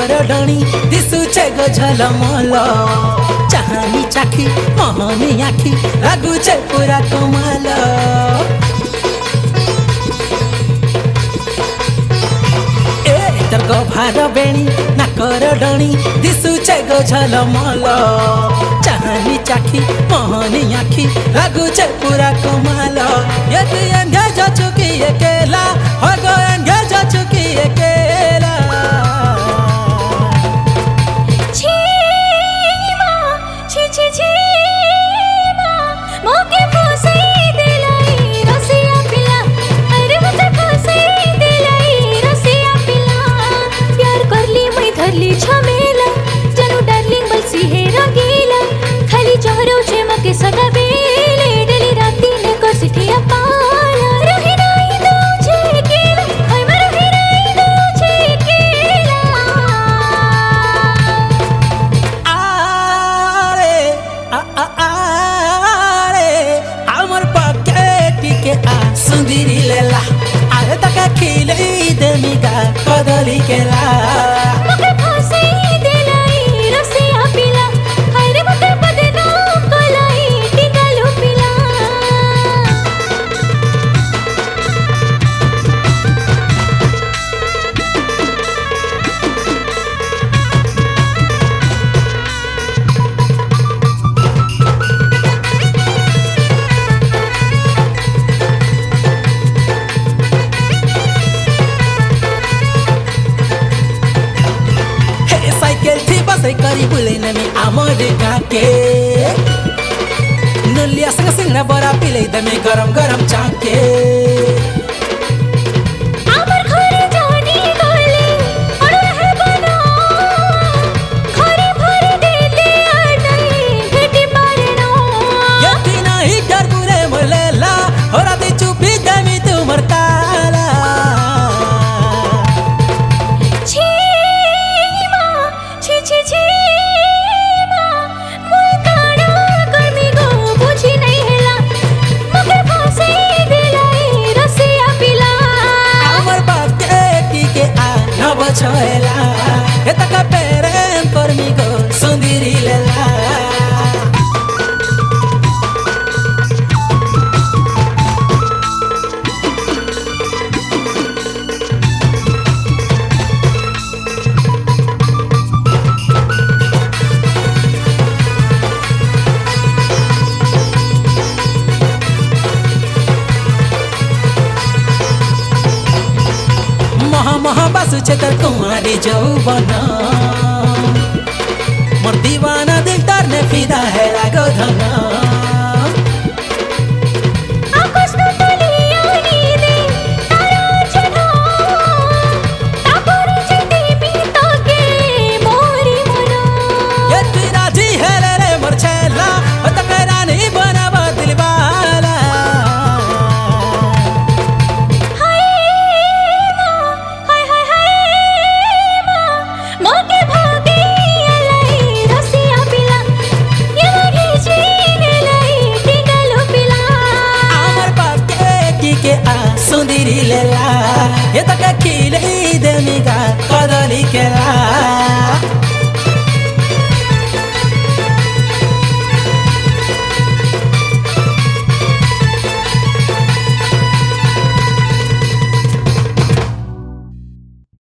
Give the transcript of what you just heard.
डणी दिसुचे गो झलमल चाहनी चाखी मोहनी आखी लागुचे पूरा कमाल भार बेणी नाकर डणी दिसुचे गो झलमल चाहनी चाखी मोहनी आखी लागुचे पूरा कमाल ये तू एंगेज चुकी अकेला हो गो एंगेज चुकी अकेला झमेला जनु डार्लिंग बलसी हे रंगीला खाली चेहरो छे मके सदा बेले डेली राती ने को सिठिया पाला रही नहीं दो छे केला ओय मरो ही नहीं दो छे केला आरे आरे हमर पकेट के आ सुंदरी लेला अरे तका खिले देमी का कदली केला करी बुले नमी आमर काके नलिया संग सिंगना बरा पिले दमे गरम गरम चाके आमर घरे जानी गले और है बना घरे भरे देले आडई भेटी पारनो यति नहीं डर बुले मलेला हो राती चुपी दमी तुमर ताला छोला हे तका पेरेम परमी गो सुंदरी लेला महा बासु छेतर कुमारी जौवन मोर दीवाना दिल तार ने फिदा है लागो धना सुंदरी लेला ये तक खिल